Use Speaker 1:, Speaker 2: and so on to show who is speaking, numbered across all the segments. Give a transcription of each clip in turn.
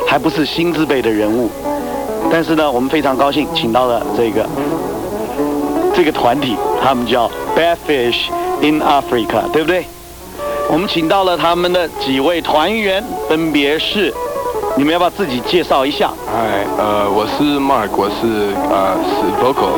Speaker 1: 还不是新字辈的人物。但是呢，我们非常高兴请到了这个团体，他们叫 Bad Fish in Africa， 对不对？我们请到了他们的几位团员，分别是，你们要不要自己介绍一下？
Speaker 2: 嗨，我是 Mark， 我是vocal，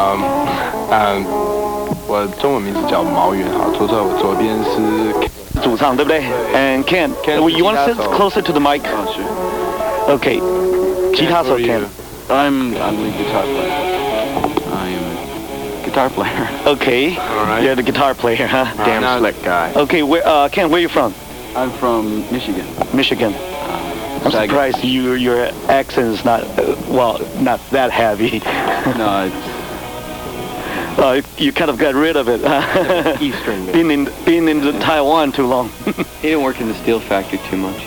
Speaker 2: 我中文名字叫毛远，好，坐在我左边是
Speaker 1: 主唱，对不对 ？And Ken, you want to sit closer to the mic?
Speaker 2: Oh, sure.
Speaker 1: Okay. 吉他手 Ken.
Speaker 3: I'm the guitar player. I'm a guitar player.
Speaker 1: Okay.
Speaker 2: All right.
Speaker 1: You're the guitar player, huh?
Speaker 3: Damn slick guy.
Speaker 1: Okay. Ken, where are you from?
Speaker 3: I'm from Michigan.
Speaker 1: Michigan. I'm surprised your accent is not not that heavy.
Speaker 3: No,
Speaker 1: You kind of got rid of it.
Speaker 3: Eastern.
Speaker 1: Been in Taiwan too long.
Speaker 3: He didn't work in the steel factory too much.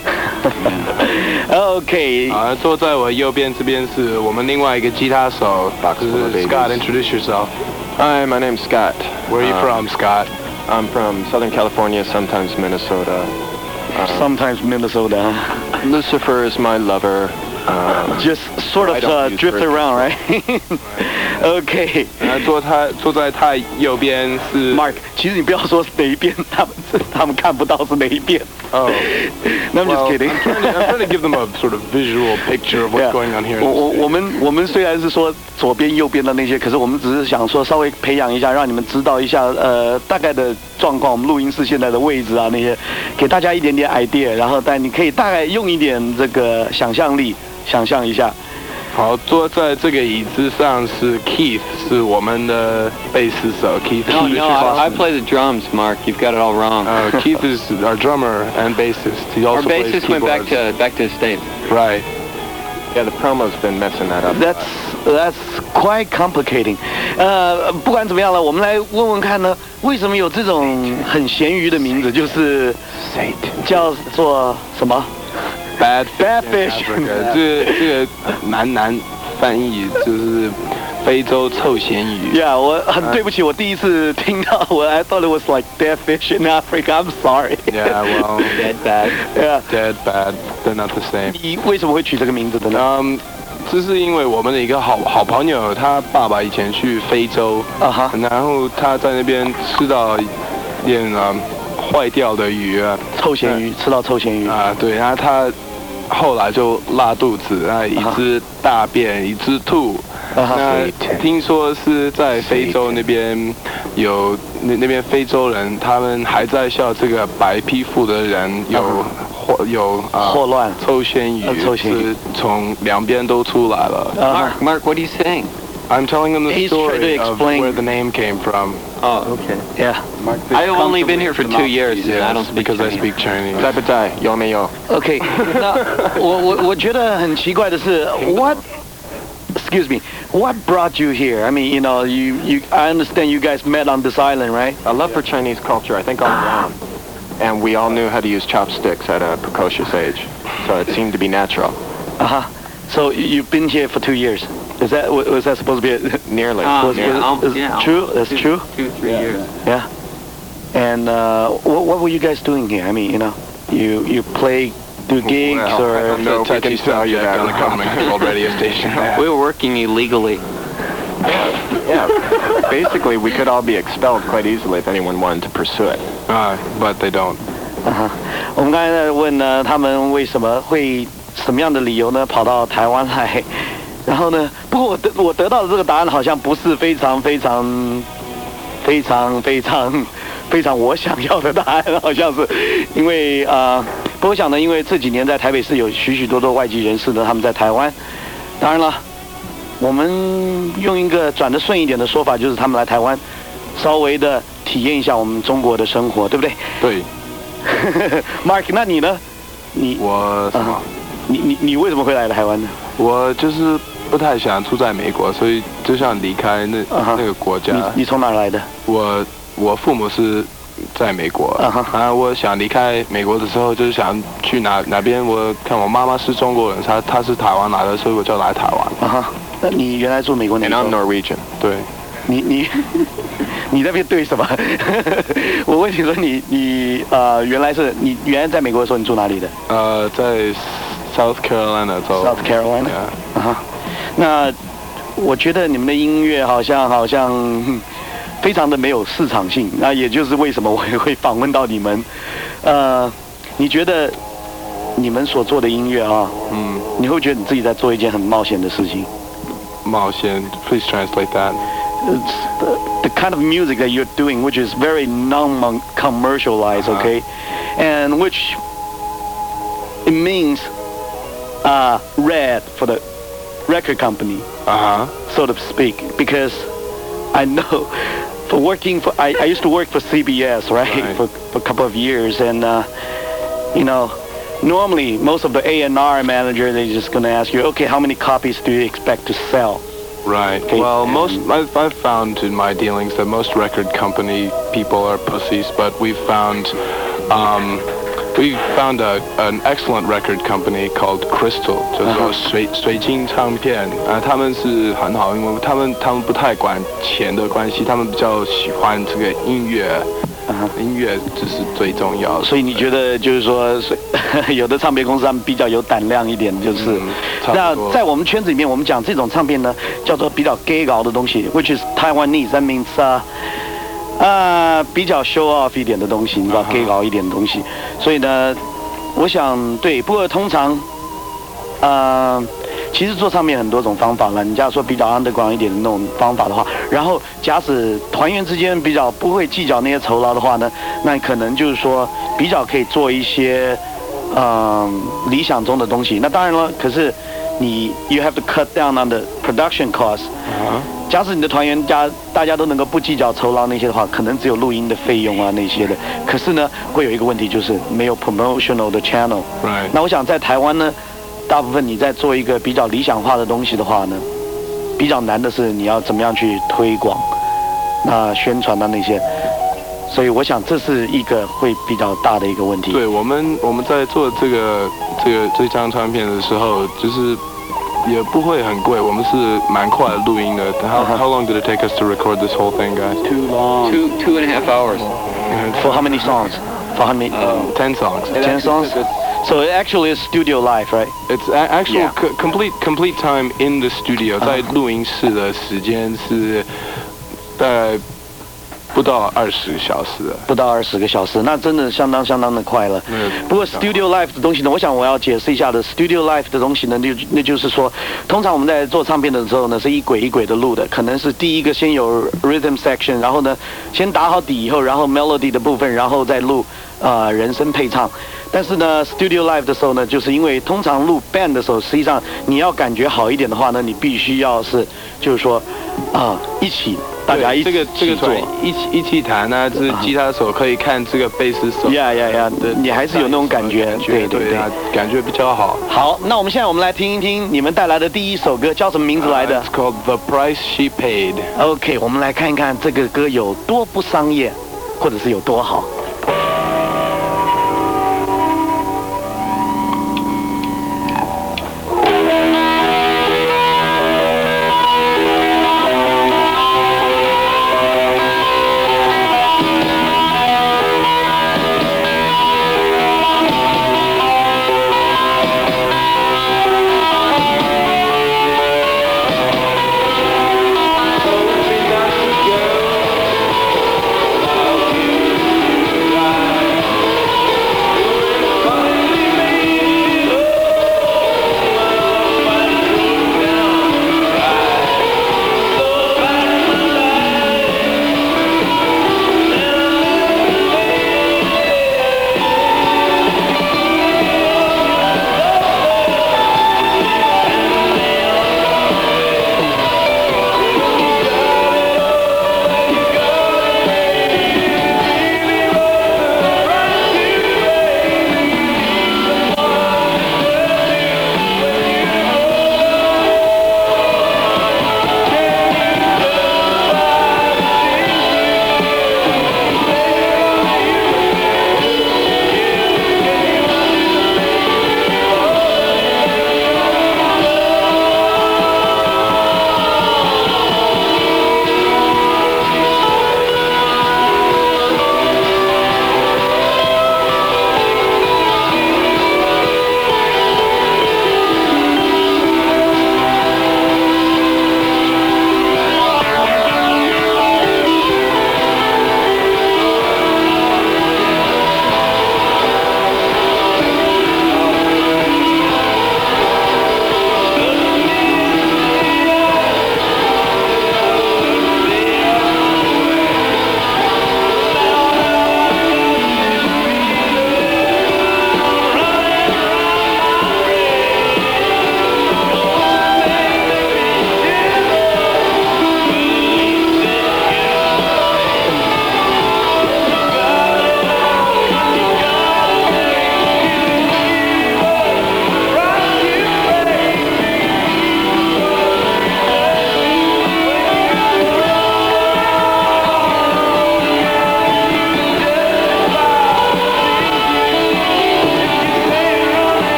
Speaker 1: Okay.
Speaker 2: 坐在我右边这边是我们另外一个吉他手，就是 Scott. Introduce yourself.
Speaker 4: Hi, my name's Scott.
Speaker 2: Where are you from, Scott?
Speaker 4: I'm from Southern California, sometimes Minnesota.
Speaker 1: Sometimes Minnesota.
Speaker 4: Lucifer is my lover.
Speaker 1: Just sort of drift around, right? Okay.
Speaker 2: 坐在他右边是
Speaker 1: Mark. 其实你不要说是哪一边，他们看不到是哪一边。
Speaker 2: Oh.
Speaker 1: No, I'm just kidding.
Speaker 2: I'm trying to give them a sort of visual picture of what's going on here.
Speaker 1: 我们虽然是说左边右边的那些，可是我们只是想说稍微培养一下，让你们知道一下大概的状况。我们录音室现在的位置啊那些，给大家一点点 idea， 然后但你可以大概用一点这个想象力想象一下。
Speaker 2: 好，坐在这个椅子上是 Keith， 是我们的贝斯手 Keith.
Speaker 3: No, I play the drums, Mark. You've got it all wrong.
Speaker 2: Keith is our drummer and bassist. He also
Speaker 3: Our bassist
Speaker 2: plays
Speaker 3: went back to the States.
Speaker 2: Right.
Speaker 4: Yeah, the promo's been messing that up.
Speaker 1: That's quite complicating. 不管怎么样了，我们来问问看呢，为什么有这种很咸鱼的名字，就是叫做什么
Speaker 2: Bad
Speaker 1: Fish.
Speaker 2: 这个难翻译，就是非洲臭咸鱼。
Speaker 1: Yeah， 我很对不起，我第一次听到I thought it was like dead fish in Africa. I'm sorry.
Speaker 2: Yeah, well,
Speaker 3: Dead bad.
Speaker 1: Yeah.
Speaker 2: Dead bad, they're not the same.
Speaker 1: 你为什么会取这个名字的呢？
Speaker 2: 这是因为我们的一个好朋友，他爸爸以前去非洲，然后他在那边吃到一点坏掉的鱼啊，
Speaker 1: 臭咸鱼，吃到臭咸鱼
Speaker 2: 啊，对，然后他后来就拉肚子，然后一只大便，一只吐。那听说是在非洲那边有那边非洲人，他们还在笑这个白皮肤的人有
Speaker 1: 霍乱
Speaker 2: 臭咸鱼，是从两边都出来了。
Speaker 3: Mark, what are you saying?
Speaker 2: I'm telling them the
Speaker 1: He's
Speaker 2: story
Speaker 1: trying to
Speaker 2: of
Speaker 1: explain.
Speaker 2: where the name came from.
Speaker 3: Oh, okay.
Speaker 1: Yeah.
Speaker 3: I've only been here for 2 years, and I don't speak
Speaker 2: because I
Speaker 3: Chinese.
Speaker 2: speak Chinese.
Speaker 4: 在不在？有没有？
Speaker 1: Okay. 那我觉得很奇怪的是 Excuse me. What brought you here? I mean, I understand you guys met on this island, right?
Speaker 4: A love for Chinese culture, I think all around. And we all knew how to use chopsticks at a precocious age. So it seemed to be natural.
Speaker 1: So you've been here for 2 years. Was that supposed to be
Speaker 4: Nearly.
Speaker 3: Yeah.
Speaker 1: True? That's true?
Speaker 3: 2-3 years.
Speaker 1: Yeah. And what were you guys doing here? I mean, you do gigs or...
Speaker 2: No touchy subject on the Common World radio station.
Speaker 3: We were working illegally.
Speaker 4: Yeah. Basically, we could all be expelled quite easily if anyone wanted to pursue it.
Speaker 2: But they don't.
Speaker 1: 我们刚才在问呢，他们为什么会什么样的理由呢跑到台湾来？然后呢，不过我得到的这个答案好像不是非常我想要的答案，好像是因为不过我想呢，因为这几年在台北市有许许多多外籍人士呢，他们在台湾。当然了，我们用一个转得顺一点的说法，就是他们来台湾，稍微的体验一下我们中国的生活，对不对？
Speaker 2: 对。
Speaker 1: Mark， 那你呢？
Speaker 2: 我什么？
Speaker 1: 你为什么会来台湾呢？
Speaker 2: 我就是不太想住在美国，所以就想离开那个国家。
Speaker 1: 你从哪儿来的？
Speaker 2: 我父母是在美国，然后我想离开美国的时候，就是想去哪边。我看我妈妈是中国人，她是台湾来的，所以我就来台湾。
Speaker 1: 那你原来住美国哪？
Speaker 4: And I'm Norwegian.
Speaker 2: 对。
Speaker 1: 你那边对什么？我问你说你原来在美国的时候你住哪里的？
Speaker 2: 在 South Carolina 州。
Speaker 1: South Carolina。那我觉得你们的音乐好像非常的没有市场性，那也就是为什么我也会访问到你们。你觉得你们所做的音乐啊，你会觉得你自己在做一件很冒险的事情？
Speaker 2: 冒险 ，Please translate that.
Speaker 1: It's the kind of music that you're doing, which is very non-commercialized, okay, and which it means red for the record company, so to speak, because I know for working for I used to work for CBS, right? For a couple of years, and you know, normally most of the A&R manager, they're just going to ask you, okay, how many copies do you expect to sell?
Speaker 2: Right.
Speaker 1: Okay.
Speaker 2: Well, I've found in my dealings that most record company people are pussies, but we've found an excellent record company called Crystal, 就是说水晶唱片啊，他们是很好，因为他们不太管钱的关系，他们比较喜欢这个音乐。音乐就是最重要的，
Speaker 1: 所以你觉得就是说，有的唱片公司他们比较有胆量一点，就是。那在我们圈子里面，我们讲这种唱片呢，叫做比较 gay 搞的东西 ，which is Taiwanese, that means 比较 show off 一点的东西，你知道 gay 搞一点的东西。所以呢，我想对，不过通常，其实做唱片很多种方法了。你假如说比较 underground 一点的那种方法的话，然后假使团员之间比较不会计较那些酬劳的话呢，那可能就是说比较可以做一些理想中的东西。那当然了，可是你 you have to cut down on the production cost。假使你的团员大家都能够不计较酬劳那些的话，可能只有录音的费用啊那些的。可是呢，会有一个问题就是没有 promotional 的 channel。那我想在台湾呢。大部分你在做一个比较理想化的东西的话呢，比较难的是你要怎么样去推广，宣传那些，所以我想这是一个会比较大的一个问题。
Speaker 2: 对，我们在做这张唱片的时候，就是也不会很贵，我们是蛮快的录音的。How long did it take us to record this whole thing, guys?
Speaker 3: Too long. 2.5 hours.
Speaker 1: For how many songs? For how many?
Speaker 2: 10 songs.
Speaker 1: 10 songs. So it actually is studio live, right?
Speaker 2: It's actually complete time in the studio. 在录音室的时间是大概不到20小时。
Speaker 1: 不到20个小时，那真的相当的快了。不过 studio live 的东西呢，我想我要解释一下的。studio live 的东西呢，那就是说，通常我们在做唱片的时候呢，是一轨一轨的录的，可能是第一个先有 rhythm section， 然后呢，先打好底以后，然后 melody 的部分，然后再录人声配唱。但是呢 ，studio live 的时候呢，就是因为通常录 band 的时候，实际上你要感觉好一点的话呢，你必须要是就是说一起大家一起做，
Speaker 2: 一起弹啊，就是吉他手可以看这个贝斯手，
Speaker 1: 你还是有那种感觉，对，
Speaker 2: 感觉比较好。
Speaker 1: 好，那我们现在我们来听一听你们带来的第一首歌，叫什么名字来的
Speaker 2: ？It's called The Price She Paid.
Speaker 1: OK， 我们来看一看这个歌有多不商业，或者是有多好。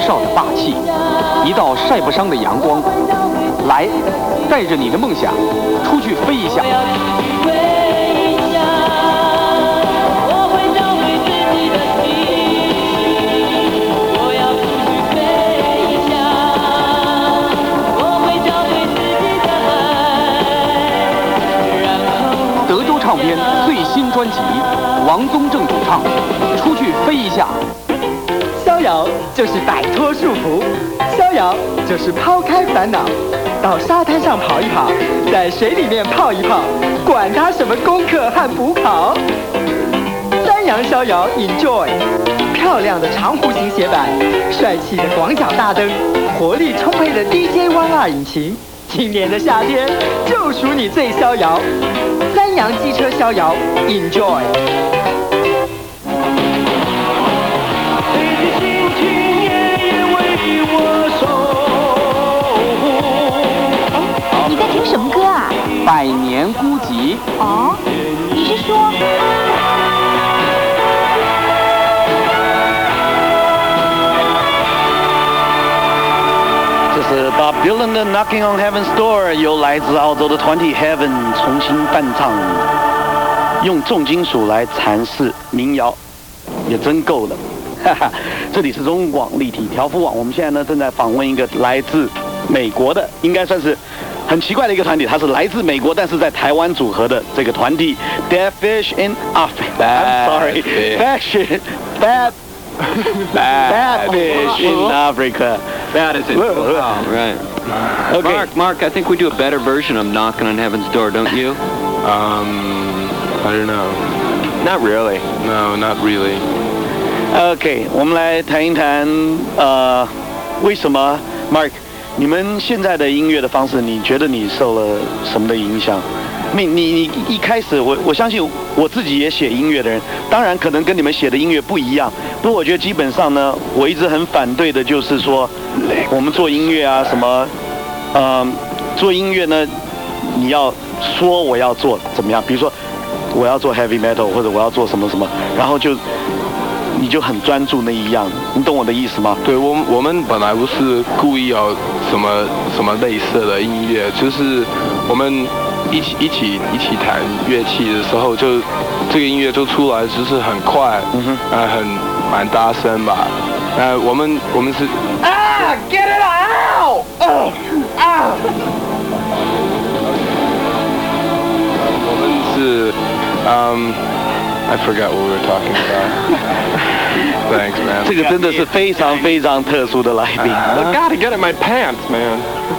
Speaker 5: 少的霸气，一道晒不伤的阳光。来，带着你的梦想，出去飞一下。德州唱片最新专辑，王宗正主唱，《出去飞一下》。
Speaker 6: 逍遥就是摆脱束缚，逍遥就是抛开烦恼，到沙滩上跑一跑，在水里面泡一泡，管他什么功课和补考。三洋逍遥 Enjoy， 漂亮的长弧形斜板，帅气的广角大灯，活力充沛的 DJ12 引擎，今年的夏天就属你最逍遥。三洋机车逍遥 Enjoy。
Speaker 7: 你在听什么歌啊？
Speaker 5: 百年孤寂。
Speaker 7: 哦，你是说？
Speaker 1: 这是 Bob Dylan 的 Knocking on Heaven's Door， 由来自澳洲的团体 Heaven 重新伴唱，用重金属来阐释民谣，也真够了。哈哈，这里是中广立体调幅网，我们现在呢正在访问一个来自美国的，应该算是很奇怪的一个团体，它是来自美国，但是在台湾组合的这个团体 Dead Fish in Africa。I'm sorry, Bad Fish in Africa.
Speaker 3: Bad is it? Oh, right.
Speaker 1: Okay.
Speaker 3: Mark, I think we do a better version of Knocking on Heaven's Door, don't you?
Speaker 2: I don't know.
Speaker 4: Not really.
Speaker 2: No, not really.
Speaker 1: OK， 我们来谈一谈，为什么 Mark， 你们现在的音乐的方式，你觉得你受了什么的影响？你一开始，我相信我自己也写音乐的人，当然可能跟你们写的音乐不一样，不过我觉得基本上呢，我一直很反对的就是说，我们做音乐啊什么，做音乐呢，你要说我要做怎么样？比如说我要做 heavy metal， 或者我要做什么什么，然后你就很专注那一样，你懂我的意思吗？
Speaker 2: 对，我们本来不是故意要什么类似的音乐，就是我们一起弹乐器的时候，就这个音乐就出来，就是很快，蛮大声吧。我们是
Speaker 6: Get it out！
Speaker 2: 我们是I forgot what we were talking about. Thanks, man.
Speaker 1: 这个真的是非常非常特殊的来宾。
Speaker 4: I gotta get in my pants, man.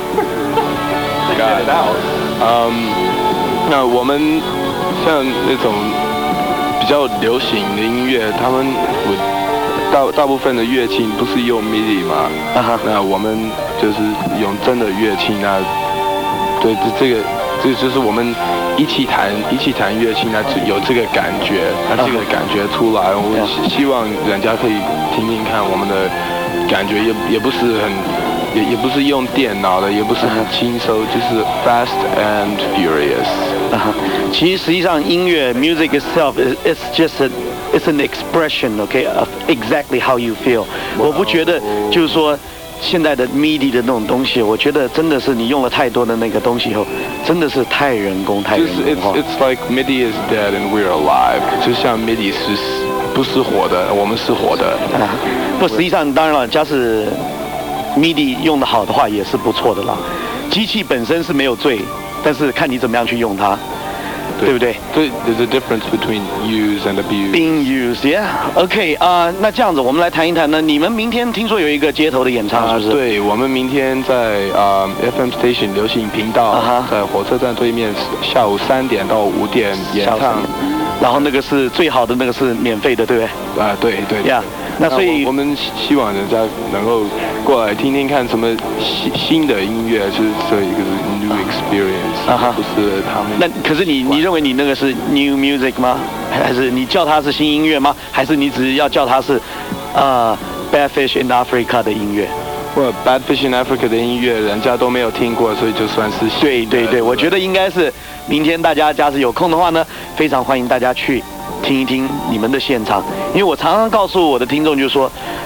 Speaker 2: Get it out. 那我们像那种比较流行的音乐，他们大部分的乐器不是用 MIDI 嘛？那我们就是用真的乐器，那对这就是我们一起弹乐器，那有这个感觉，它这个感觉出来，我希望人家可以听听看我们的感觉，也不是很，也不是用电脑的，也不是很轻松，就是 fast and furious。
Speaker 1: 其实实际上音乐 music itself is just it's an expression, okay, of exactly how you feel。我不觉得就是说。现在的 MIDI 的那种东西，我觉得真的是你用了太多的那个东西以后，真的是太人工化。
Speaker 2: It's like MIDI is dead and we're alive。就像 MIDI 不是活的，我们是活的。
Speaker 1: 不，实际上当然了，假使 MIDI 用得好的话，也是不错的啦。机器本身是没有罪，但是看你怎么样去用它。对不对？
Speaker 2: 对 ，There's a difference between use and abuse.
Speaker 1: Being used, yeah. OK 那这样子，我们来谈一谈呢。你们明天听说有一个街头的演唱，是不是？
Speaker 2: 对，我们明天在FM Station 流行频道，在火车站对面，下午3点到5点演唱。
Speaker 1: 然后那个是最好的，那个是免费的，对不对？
Speaker 2: 对。
Speaker 1: 呀，那所以
Speaker 2: 我们希望人家能够过来听听看什么新的音乐，就是这一个 new experience，不是他们。
Speaker 1: 那可是你认为你那个是 new music 吗？还是你叫它是新音乐吗？还是你只要叫它是Bad Fish in Africa 的音乐
Speaker 2: ？Bad Fish in Africa 的音乐人家都没有听过，所以就算是新的。
Speaker 1: 对，我觉得应该是明天大家假使有空的话呢，非常欢迎大家去听一听你们的现场，因为我常常告诉我的听众就是说，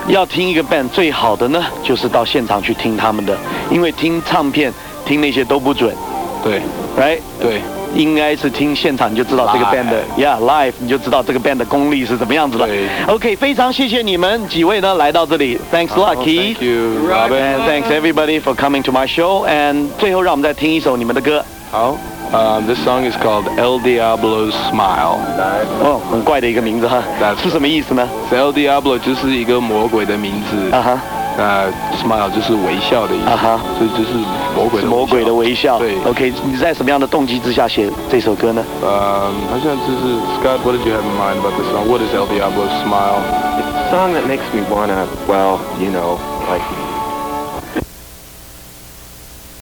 Speaker 1: 要听一个 band 最好的呢，就是到现场去听他们的，因为听唱片、听那些都不准。
Speaker 2: 对
Speaker 1: ，right？
Speaker 2: 对，
Speaker 1: 应该是听现场你就知道这个 band 的 ，live 你就知道这个 band 的功力是怎么样子了。OK， 非常谢谢你们几位呢来到这里 ，Thanks a lot, Keith.
Speaker 2: Thank you, Robert.
Speaker 1: And thanks everybody for coming to my show. And 最后让我们再听一首你们的歌。
Speaker 2: 好。This song is called El Diablo's Smile.
Speaker 1: 哦，很怪的一个名字哈，是什么意思呢
Speaker 2: ？El Diablo 就是一个魔鬼的名字。Smile 就是微笑的意思。所以就是魔鬼的微笑。
Speaker 1: 对。OK， 你在什么样的动机之下写这首歌呢？
Speaker 2: 好像就是 Scott，What did you have in mind about this song? What is El Diablo's Smile?
Speaker 4: It's a song that makes me wanna, well, you know, like